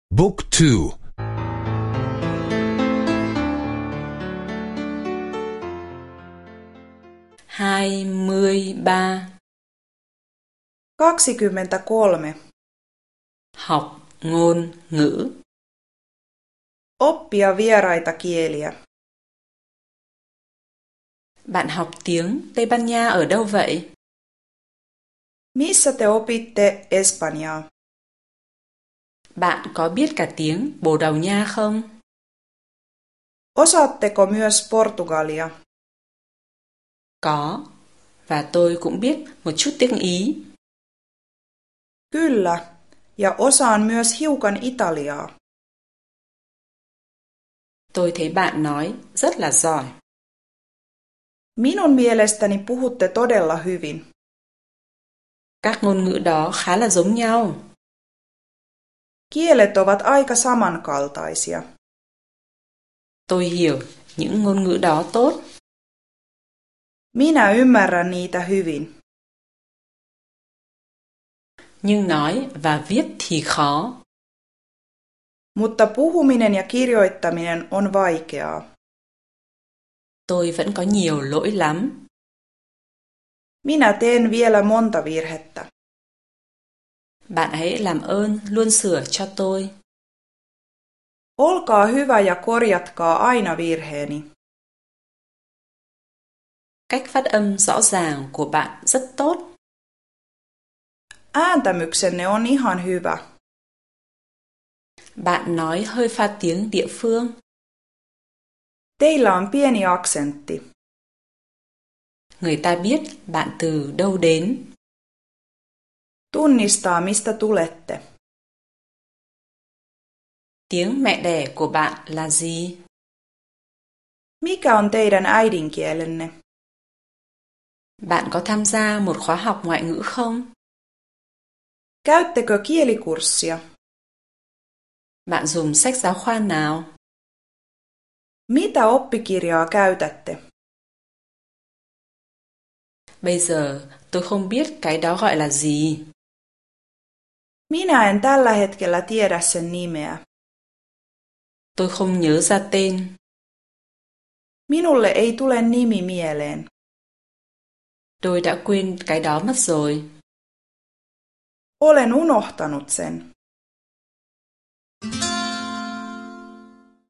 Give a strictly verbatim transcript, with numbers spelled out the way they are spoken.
Book two. hai mươi ba. kaksikymmentäkolme. Học ngôn ngữ. Oppia vieraita kieliä. Bạn học tiếng Tây Ban Nha ở đâu vậy? Missä te opitte espanjaa? Bạn có biết cả tiếng Bồ Đào Nha không? Osaatteko myös portugalia? Có, và tôi cũng biết một chút tiếng Ý. Kyllä, ja osaan myös hiukan italiaa. Tôi thấy bạn nói rất là giỏi. Minun mielestäni puhutte todella hyvin. Các ngôn ngữ đó khá là giống nhau. Kielet ovat aika samankaltaisia. Tôi hiểu những ngôn ngữ đó tốt. Minä ymmärrän niitä hyvin. Nhưng nói và viết thì khó. Mutta puhuminen ja kirjoittaminen on vaikeaa. Tôi vẫn có nhiều lỗi lắm. Minä teen vielä monta virhettä. Bạn hãy làm ơn luôn sửa cho tôi. Olkaa hyvä ja korjatkaa aina virheeni. Cách phát âm rõ ràng của bạn rất tốt. Ääntämyksenne on ihan hyvä. Bạn nói hơi pha tiếng địa phương. Teillä on pieni aksentti. Người ta biết bạn từ đâu đến. Tunnistaa, mistä tulette. Tiếng mẹ đẻ của bạn là gì? Mikä on teidän äidinkielenne? Bạn có tham gia một khóa học ngoại ngữ không? Käyttekö kielikurssia? Bạn dùng sách giáo khoa nào? Mitä oppikirjaa käytätte? Bây giờ tôi không biết cái đó gọi là gì. Minä en tällä hetkellä tiedä sen nimeä. Tôi không nhớ ra tên. Minulle ei tule nimi mieleen. Tôi đã quên cái đó mất rồi. Olen unohtanut sen.